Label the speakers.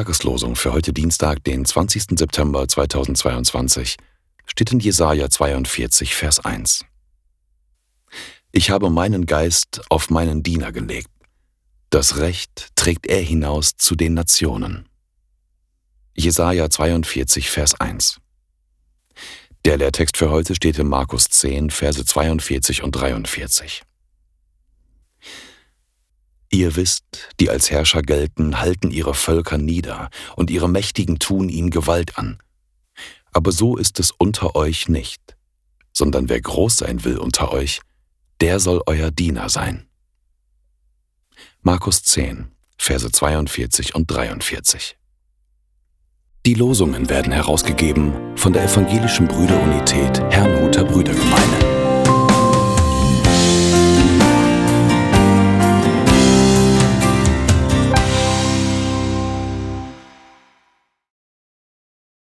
Speaker 1: Tageslosung für heute Dienstag, den 20. September 2022, steht in Jesaja 42, Vers 1. Ich habe meinen Geist auf meinen Diener gelegt. Das Recht trägt er hinaus zu den Nationen. Jesaja 42, Vers 1. Der Lehrtext für heute steht in Markus 10, Verse 42 und 43. Ihr wisst, die als Herrscher gelten, halten ihre Völker nieder, und ihre Mächtigen tun ihnen Gewalt an. Aber so ist es unter euch nicht, sondern wer groß sein will unter euch, der soll euer Diener sein. Markus 10, Verse 42 und 43. Die Losungen werden herausgegeben von der Evangelischen Brüderunität Herrnhuter Brüdergemeine.